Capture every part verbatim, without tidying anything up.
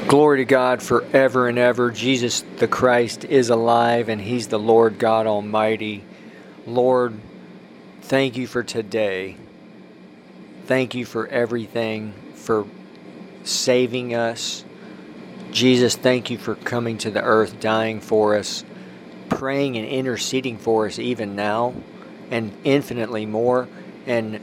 Glory to God forever and ever. Jesus the Christ is alive, and He's the Lord God Almighty. Lord, thank you for today. Thank you for everything, for saving us. Jesus, thank you for coming to the earth, dying for us, praying and interceding for us even now, and infinitely more. And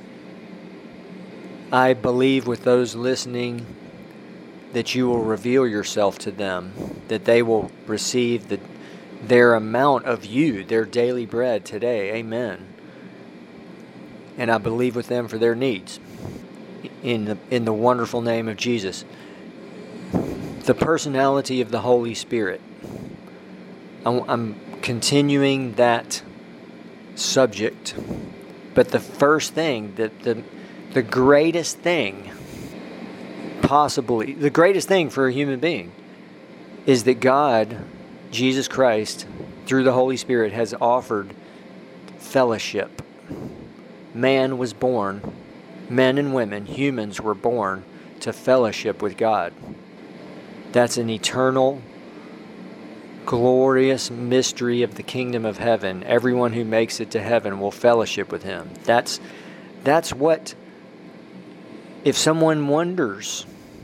I believe with those listening that you will reveal yourself to them, that they will receive the, their amount of you, their daily bread today. Amen. And I believe with them for their needs. In the, in the wonderful name of Jesus. The personality of the Holy Spirit. I'm continuing that subject. But the first thing, the, the, the greatest thing, possibly, the greatest thing for a human being is that God, Jesus Christ, through the Holy Spirit, has offered fellowship. Man was born, men and women, humans were born to fellowship with God. That's an eternal, glorious mystery of the kingdom of heaven. Everyone who makes it to heaven will fellowship with Him. That's, that's what, if someone wonders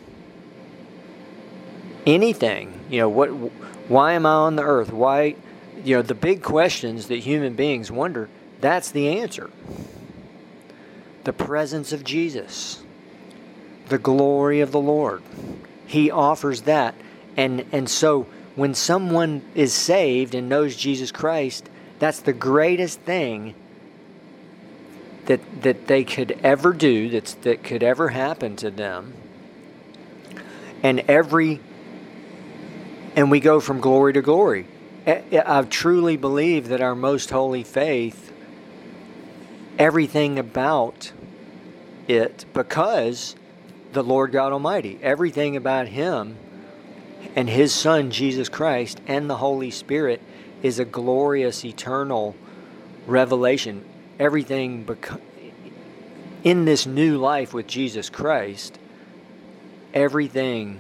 anything, you know, what, why am I on the earth? Why, you know, the big questions that human beings wonder, that's the answer. The presence of Jesus, the glory of the Lord. He offers that. And, and so when someone is saved and knows Jesus Christ, that's the greatest thing that, that they could ever do, that's, that could ever happen to them. And every And we go from glory to glory. I truly believe that our most holy faith, everything about it, because the Lord God Almighty, everything about Him and His Son, Jesus Christ, and the Holy Spirit is a glorious, eternal revelation. Everything beco- in this new life with Jesus Christ, everything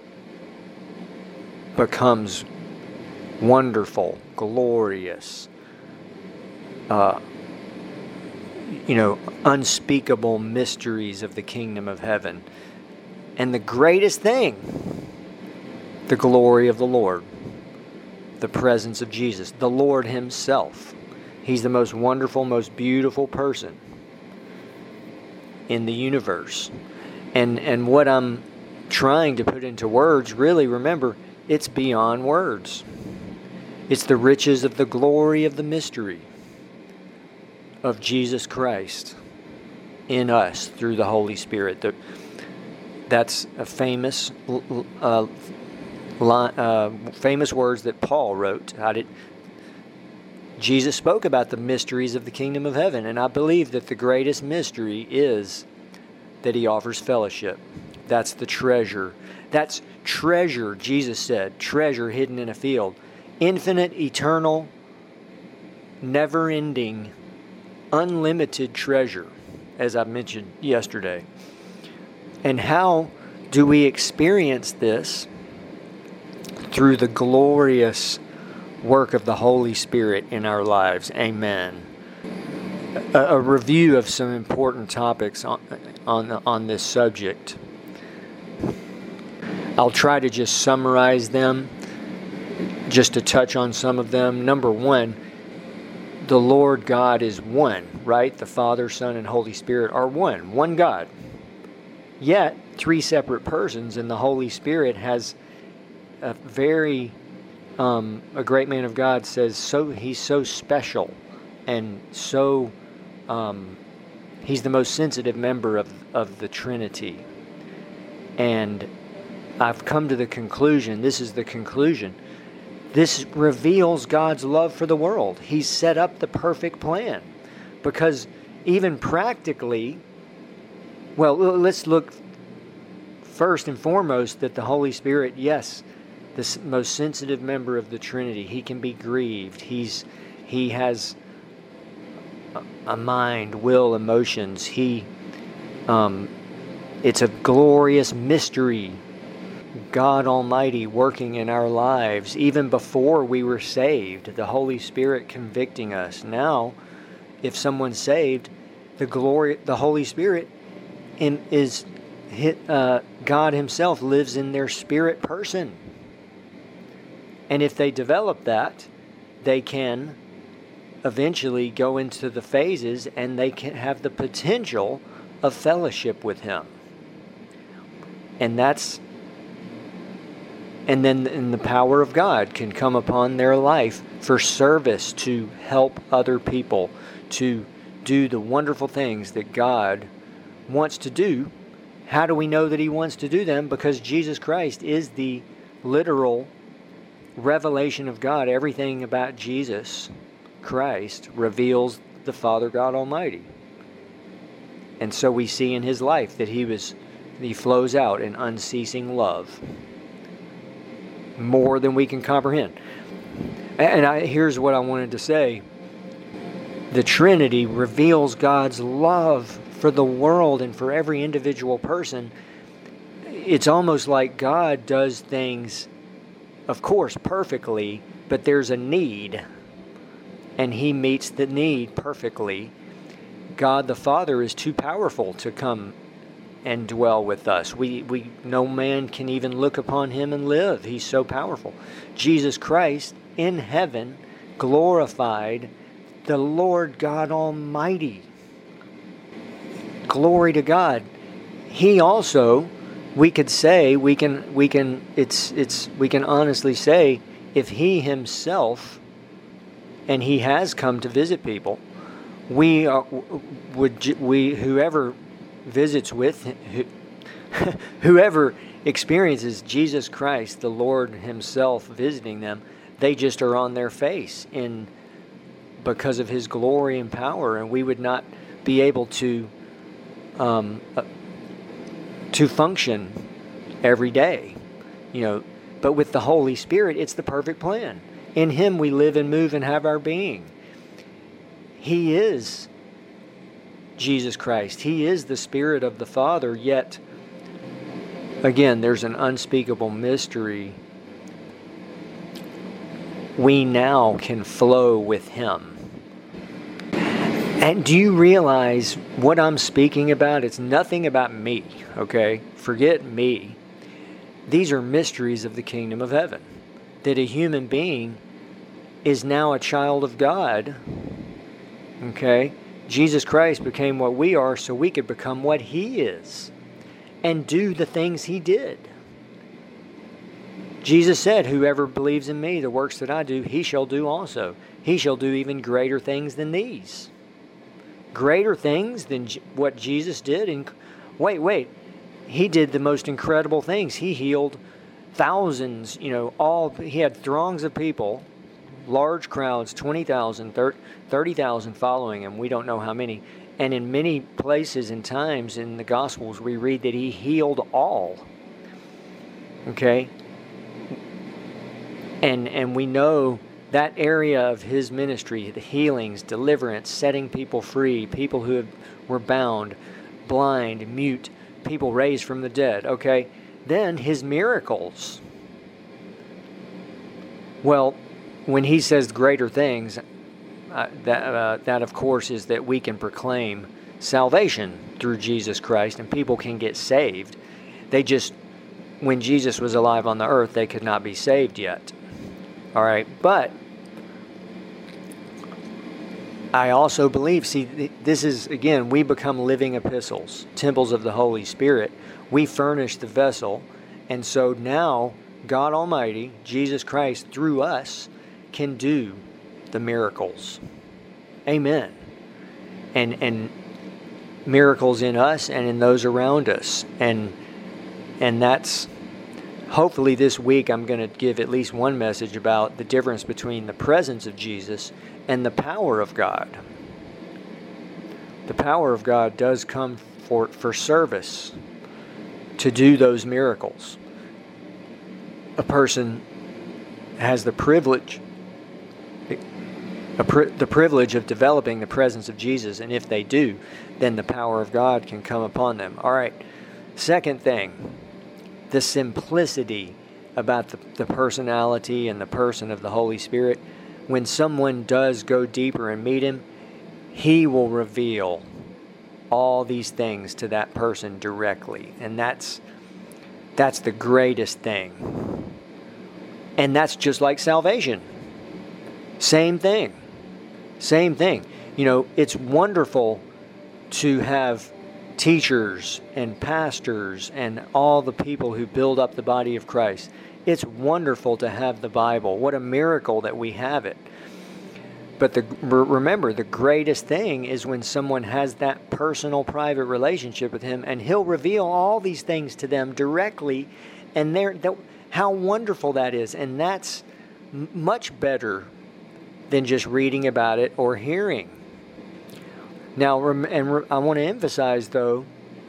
becomes wonderful, glorious, uh, you know, unspeakable mysteries of the kingdom of heaven. And the greatest thing, the glory of the Lord, the presence of Jesus, the Lord Himself. He's the most wonderful, most beautiful person in the universe. And, and what I'm trying to put into words, really, remember, it's beyond words. It's the riches of the glory of the mystery of Jesus Christ in us through the Holy Spirit. The, that's a famous, uh, line, uh, famous words that Paul wrote. How did Jesus spoke about the mysteries of the kingdom of heaven, and I believe that the greatest mystery is that He offers fellowship. That's the treasure. That's treasure, Jesus said, treasure hidden in a field. Infinite, eternal, never-ending, unlimited treasure, as I mentioned yesterday. And how do we experience this? Through the glorious work of the Holy Spirit in our lives. Amen. A, a review of some important topics on, on, on this subject. I'll try to just summarize them, just to touch on some of them. Number one, the Lord God is one, right? The Father, Son, and Holy Spirit are one, one God. Yet, three separate persons, and the Holy Spirit has a very, um, a great man of God says, so he's so special, and so, um, he's the most sensitive member of, of the Trinity. And I've come to the conclusion, this is the conclusion, this reveals God's love for the world. He's set up the perfect plan. Because even practically, well, let's look first and foremost that the Holy Spirit, yes, the most sensitive member of the Trinity, He can be grieved. He's, he has a mind, will, emotions. He, um, it's a glorious mystery God Almighty working in our lives, even before we were saved, the Holy Spirit convicting us. Now, if someone's saved, the glory, the Holy Spirit in, is uh, God Himself lives in their spirit person. And if they develop that, they can eventually go into the phases and they can have the potential of fellowship with Him. And that's And then and the power of God can come upon their life for service, to help other people, to do the wonderful things that God wants to do. How do we know that He wants to do them? Because Jesus Christ is the literal revelation of God. Everything about Jesus Christ reveals the Father God Almighty. And so we see in His life that He was He flows out in unceasing love. More than we can comprehend. And I, here's what I wanted to say. The Trinity reveals God's love for the world and for every individual person. It's almost like God does things, of course, perfectly, but there's a need, and He meets the need perfectly. God the Father is too powerful to come and dwell with us. We, we, no man can even look upon Him and live. He's so powerful. Jesus Christ in heaven glorified the Lord God Almighty. Glory to God. He also, we could say, we can, we can, it's, it's, we can honestly say, if He Himself, and He has come to visit people, we are, would, we, whoever visits with who, whoever experiences Jesus Christ, the Lord Himself visiting them, they just are on their face in because of His glory and power, and we would not be able to um, uh, to function every day, you know. But with the Holy Spirit, it's the perfect plan. In Him we live and move and have our being. He is Jesus Christ. He is the Spirit of the Father, yet, again, there's an unspeakable mystery. We now can flow with Him. And do you realize what I'm speaking about? It's nothing about me, okay? Forget me. These are mysteries of the kingdom of heaven. That a human being is now a child of God, okay? Jesus Christ became what we are so we could become what He is and do the things He did. Jesus said, whoever believes in me, the works that I do, he shall do also. He shall do even greater things than these. Greater things than what Jesus did. And wait, wait. He did the most incredible things. He healed thousands, you know, all, he had throngs of people, large crowds, twenty thousand, thirty thousand following Him. We don't know how many. And in many places and times in the Gospels, we read that He healed all. Okay? And and we know that area of His ministry, the healings, deliverance, setting people free, people who have, were bound, blind, mute, people raised from the dead, okay? Then His miracles. Well, when He says greater things, uh, that, uh, that of course is that we can proclaim salvation through Jesus Christ and people can get saved. They just, when Jesus was alive on the earth, they could not be saved yet. All right, but I also believe, see, this is, again, we become living epistles, temples of the Holy Spirit. We furnish the vessel, and so now God Almighty, Jesus Christ, through us, can do the miracles. Amen. And and miracles in us and in those around us. And and that's, hopefully this week I'm going to give at least one message about the difference between the presence of Jesus and the power of God. The power of God does come for, for service, to do those miracles. A person has the privilege, a pri- the privilege of developing the presence of Jesus, and if they do, then the power of God can come upon them. All right, second thing. the simplicity about the, the personality and the person of the Holy Spirit. When someone does go deeper and meet Him, He will reveal all these things to that person directly. And that's that's the greatest thing. And that's just like salvation. Same thing. Same thing. You know, it's wonderful to have teachers and pastors and all the people who build up the body of Christ. It's wonderful to have the Bible. What a miracle that we have it. But the, remember, the greatest thing is when someone has that personal, private relationship with Him, and He'll reveal all these things to them directly, and they're, they're, how wonderful that is. And that's m- much better than just reading about it or hearing. Now, rem- and re- I want to emphasize, though,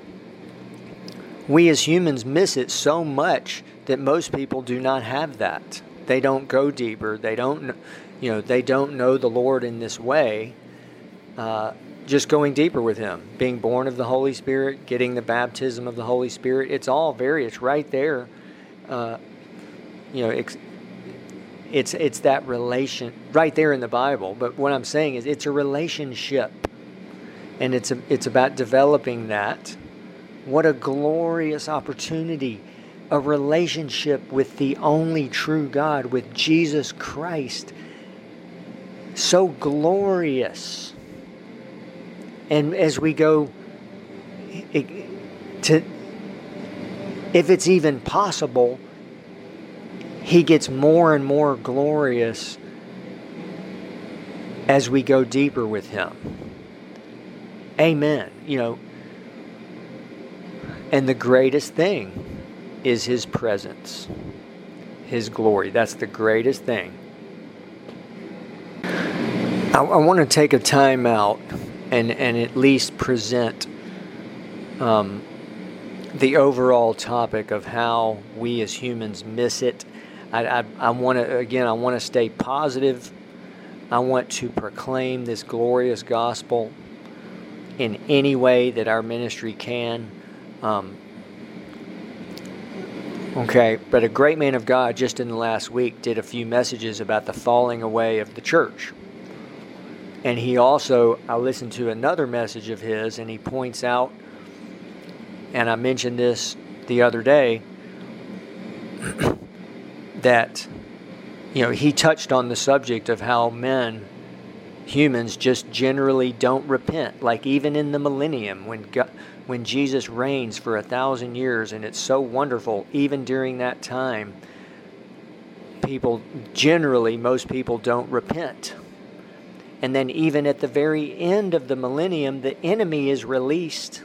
we as humans miss it so much that most people do not have that. They don't go deeper. They don't, you know, they don't know the Lord in this way. Uh, just going deeper with Him, being born of the Holy Spirit, getting the baptism of the Holy Spirit. It's all very. It's right there. Uh, you know, it's, it's it's that relation right there in the Bible. But what I'm saying is, it's a relationship, and it's a, it's about developing that. What a glorious opportunity. A relationship with the only true God, with Jesus Christ. So glorious. And as we go to, if it's even possible, He gets more and more glorious as we go deeper with Him. Amen. You know, and the greatest thing is His presence, His glory. That's the greatest thing. I, I want to take a time out and, and at least present um, the overall topic of how we as humans miss it. I, I, I want to, again, I want to stay positive. I want to proclaim this glorious gospel in any way that our ministry can. Um, Okay, but a great man of God just in the last week did a few messages about the falling away of the church. And he also, I listened to another message of his, and he points out, and I mentioned this the other day, that, you know, he touched on the subject of how men, humans, just generally don't repent. Like even in the millennium, when God, when Jesus reigns for a thousand years, and it's so wonderful, even during that time, people, generally, most people don't repent. And then even at the very end of the millennium, the enemy is released.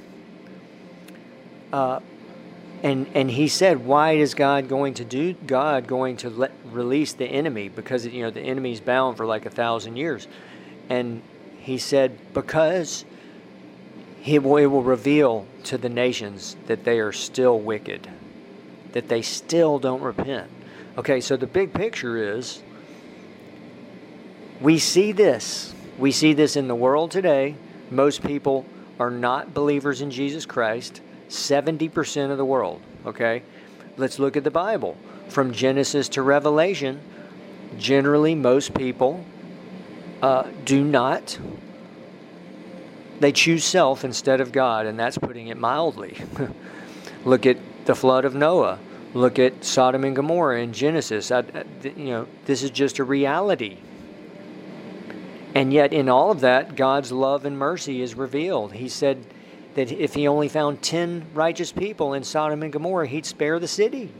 Uh, and and he said, why is God going to do, God going to let, release the enemy? Because, you know, the enemy's bound for like a thousand years. And he said, because He will, it will reveal to the nations that they are still wicked, that they still don't repent. Okay, so the big picture is, we see this. We see this in the world today. Most people are not believers in Jesus Christ. seventy percent of the world, okay? Let's look at the Bible. From Genesis to Revelation, generally most people uh, do not... They choose self instead of God, and that's putting it mildly. Look at the flood of Noah. Look at Sodom and Gomorrah in Genesis. I, I, you know, this is just a reality. And yet in all of that, God's love and mercy is revealed. He said that if He only found ten righteous people in Sodom and Gomorrah, He'd spare the city.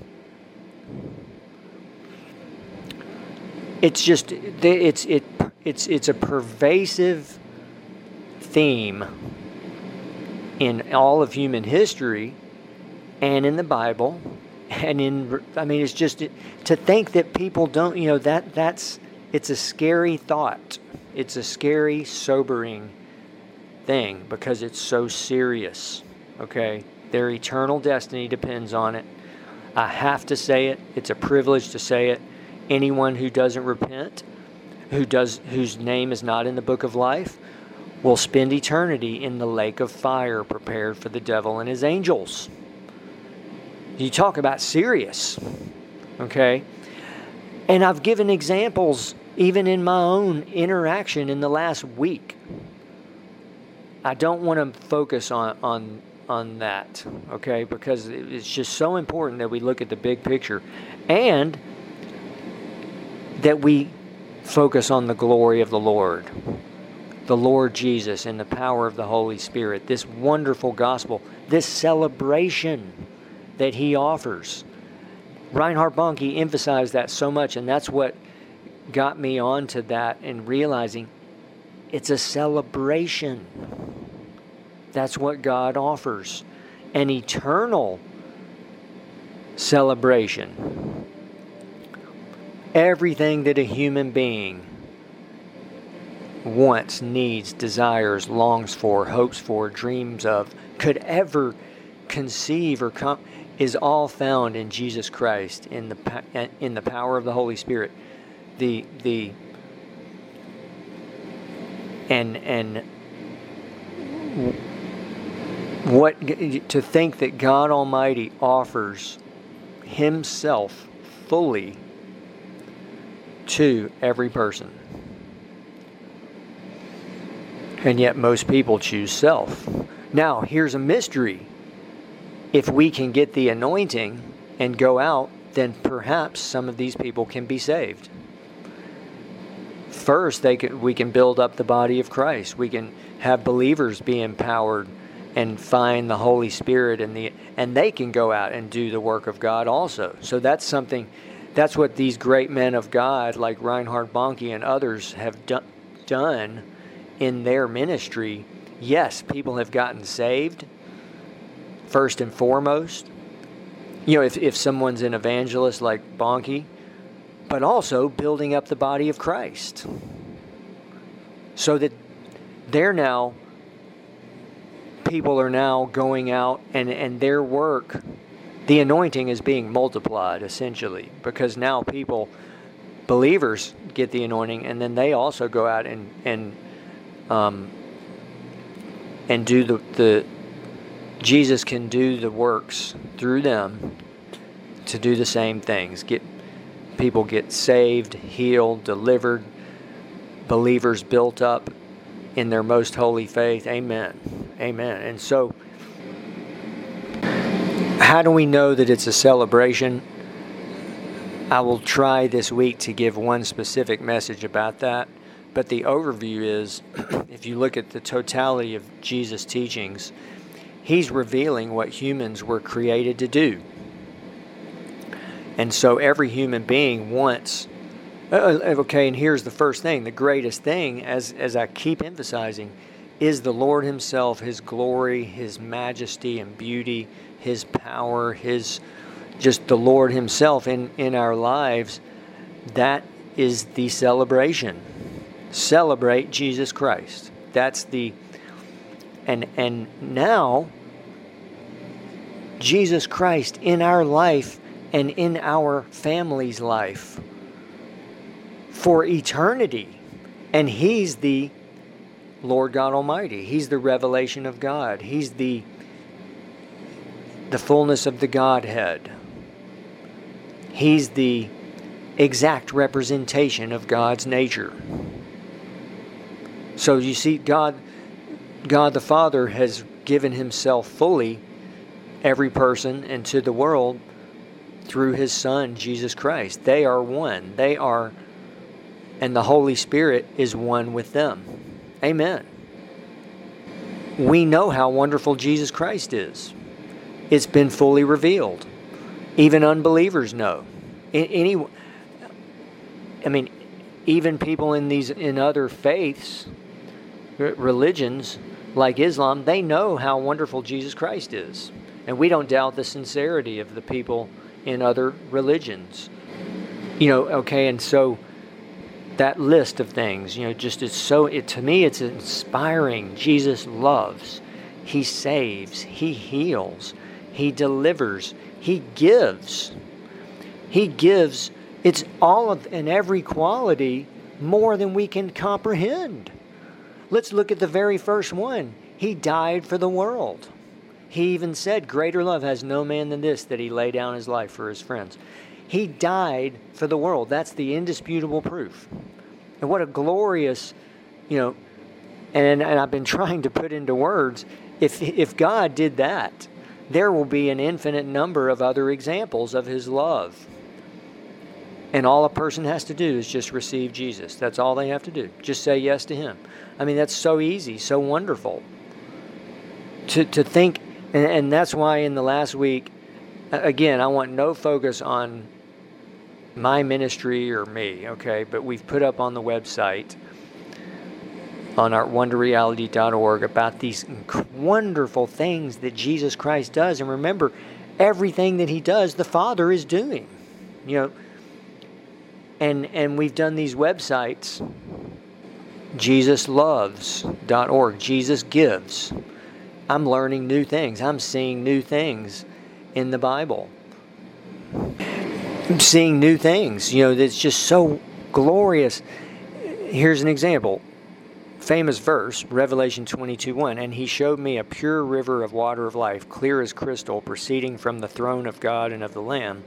It's just, it's, it, it's, it's a pervasive theme in all of human history and in the Bible and in, I mean, it's just to think that people don't, you know, that that's, it's a scary thought. It's a scary, sobering thing because it's so serious, okay? Their eternal destiny depends on it. I have to say it. It's a privilege to say it. Anyone who doesn't repent, who does, whose name is not in the book of life, will spend eternity in the lake of fire prepared for the devil and his angels. You talk about serious, okay? And I've given examples even in my own interaction in the last week. I don't want to focus on, on, on that, okay? Because it's just so important that we look at the big picture and that we focus on the glory of the Lord, the Lord Jesus and the power of the Holy Spirit, this wonderful gospel, this celebration that he offers. Reinhard Bonnke emphasized that so much, and that's what got me onto that and realizing it's a celebration. That's what God offers, an eternal celebration. Everything that a human being wants, needs, desires, longs for, hopes for, dreams of, could ever conceive or come, is all found in Jesus Christ, in the in the power of the Holy Spirit. The the and and what to think that God Almighty offers himself fully to every person. And yet most people choose self. Now, here's a mystery. If we can get the anointing and go out, then perhaps some of these people can be saved. First, they can, we can build up the body of Christ. We can have believers be empowered and find the Holy Spirit, and the and they can go out and do the work of God also. So that's something, that's what these great men of God like Reinhard Bonnke and others have do, done in their ministry. Yes, people have gotten saved, first and foremost. You know, if, if someone's an evangelist like Bonnke, but also building up the body of Christ. So that they're now, people are now going out and, and their work, the anointing is being multiplied essentially, because now people, believers get the anointing, and then they also go out and and um, and do the, the, Jesus can do the works through them to do the same things. Get people get saved, healed, delivered, believers built up in their most holy faith. Amen. Amen. And so, how do we know that it's a celebration? I will try this week to give one specific message about that. But the overview is, if you look at the totality of Jesus' teachings, he's revealing what humans were created to do. And so every human being wants, uh, okay, and here's the first thing, the greatest thing, as, as I keep emphasizing, is the Lord himself, his glory, his majesty and beauty, his power, his, just the Lord himself in, in our lives. That is the celebration. Celebrate Jesus Christ. That's the, and and now, Jesus Christ in our life and in our family's life for eternity. And he's the Lord God Almighty. He's the revelation of God. He's the the fullness of the Godhead. He's the exact representation of God's nature. So you see, God, God the Father has given himself fully every person and to the world through his Son, Jesus Christ. They are one. They are, and the Holy Spirit is one with them. Amen. We know how wonderful Jesus Christ is. It's been fully revealed. Even unbelievers know. Any, I mean, even people in these in other faiths, religions like Islam, they know how wonderful Jesus Christ is. And we don't doubt the sincerity of the people in other religions. You know, okay, and so that list of things, you know, just it's so, it to me it's inspiring. Jesus loves, he saves, he heals, he delivers, he gives. He gives, it's all of and every quality more than we can comprehend. Let's look at the very first one. He died for the world. He even said, greater love has no man than this, that he lay down his life for his friends. He died for the world. That's the indisputable proof. And what a glorious, you know, and, and I've been trying to put into words, if if God did that, there will be an infinite number of other examples of his love. And all a person has to do is just receive Jesus. That's all they have to do. Just say yes to him. I mean, that's so easy, so wonderful. To to think, and, and that's why in the last week, again, I want no focus on my ministry or me, okay? But we've put up on the website, on our wonder reality dot org, about these wonderful things that Jesus Christ does. And remember, everything that he does, the Father is doing. You know, and and we've done these websites, Jesus loves dot org, Jesus gives. I'm learning new things. I'm seeing new things in the Bible. I'm seeing new things, you know, that's just so glorious. Here's an example. Famous verse, Revelation twenty-two one, and he showed me a pure river of water of life, clear as crystal, proceeding from the throne of God and of the Lamb.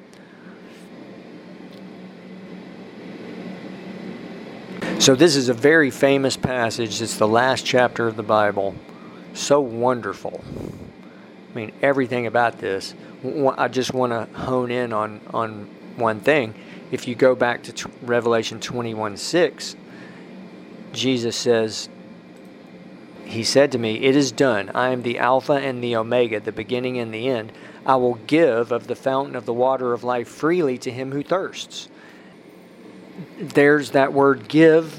So this is a very famous passage. It's the last chapter of the Bible. So wonderful. I mean, everything about this. I just want to hone in on, on one thing. If you go back to Revelation twenty-one six, Jesus says, he said to me, it is done. I am the Alpha and the Omega, the beginning and the end. I will give of the fountain of the water of life freely to him who thirsts. There's that word give.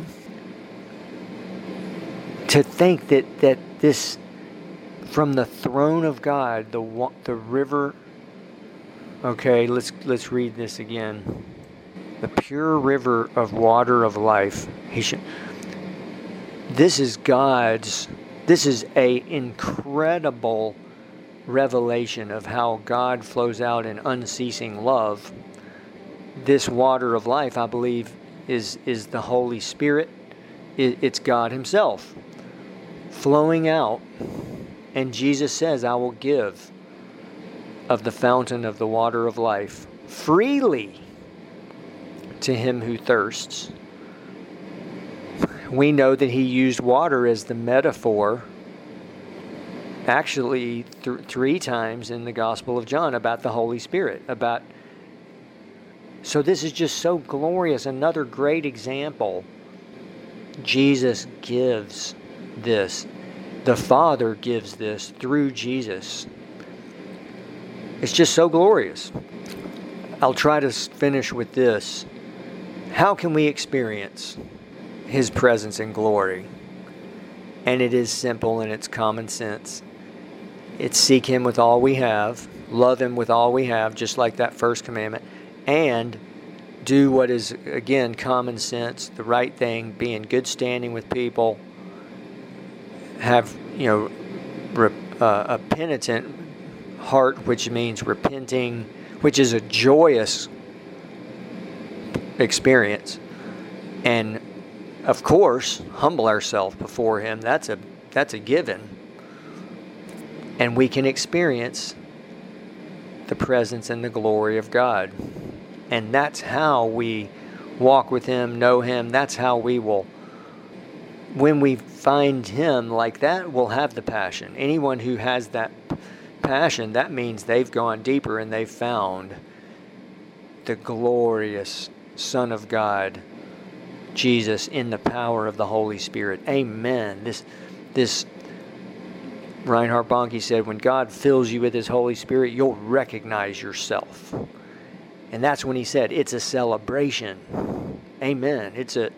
To think that, that this, from the throne of God, the the river, okay, let's let's read this again. The pure river of water of life. He should, this is God's, this is a incredible revelation of how God flows out in unceasing love. This water of life, I believe, is is the Holy Spirit. It, it's God himself flowing out. And Jesus says, I will give of the fountain of the water of life freely to him who thirsts. We know that he used water as the metaphor actually th- three times in the Gospel of John about the Holy Spirit. About So this is just so glorious. Another great example. Jesus gives this. The Father gives this through Jesus. It's just so glorious. I'll try to finish with this. How can we experience his presence and glory? And it is simple and it's common sense. It's seek him with all we have, love him with all we have, just like that first commandment, and do what is, again, common sense, the right thing, be in good standing with people, have, you know, rep, uh, a penitent heart, which means repenting, which is a joyous experience. And of course, humble ourselves before him. That's a that's a given. And we can experience the presence and the glory of God. And that's how we walk with him, know him. That's how we will, when we find him like that, we'll have the passion. Anyone who has that passion, that means they've gone deeper and they've found the glorious Son of God, Jesus, in the power of the Holy Spirit. Amen. This, this Reinhard Bonnke said, when God fills you with his Holy Spirit, you'll recognize yourself. And that's when he said, it's a celebration. Amen. It's a,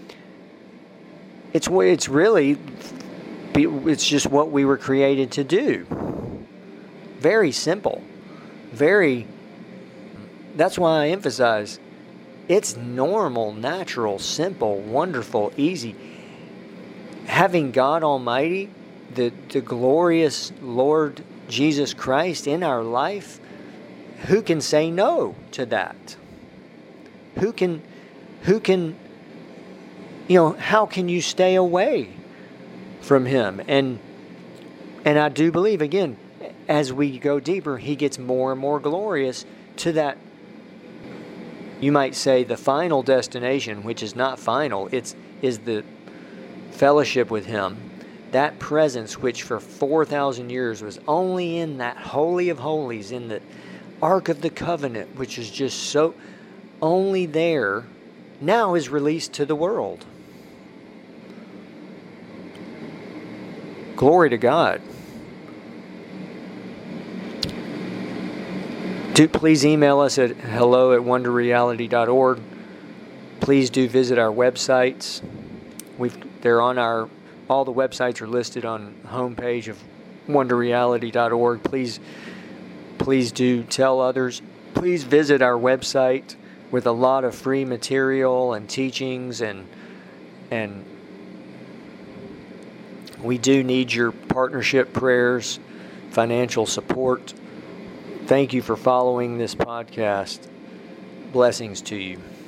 it's it's really, it's just what we were created to do. Very simple. Very, that's why I emphasize, it's normal, natural, simple, wonderful, easy. Having God Almighty, the, the glorious Lord Jesus Christ in our life, who can say no to that? Who can, who can, you know, how can you stay away from him? And, and I do believe, again, as we go deeper, he gets more and more glorious to that, you might say, the final destination, which is not final. It's is the fellowship with him. That presence which for four thousand years was only in that Holy of Holies, in the Ark of the Covenant, which is just so only there, now is released to the world. Glory to God. Do please email us at hello at wonder reality dot org. Please do visit our websites. We've they're on our all the websites are listed on the homepage of wonder reality dot org. Please please do tell others. Please visit our website with a lot of free material and teachings, and and we do need your partnership prayers, financial support. Thank you for following this podcast. Blessings to you.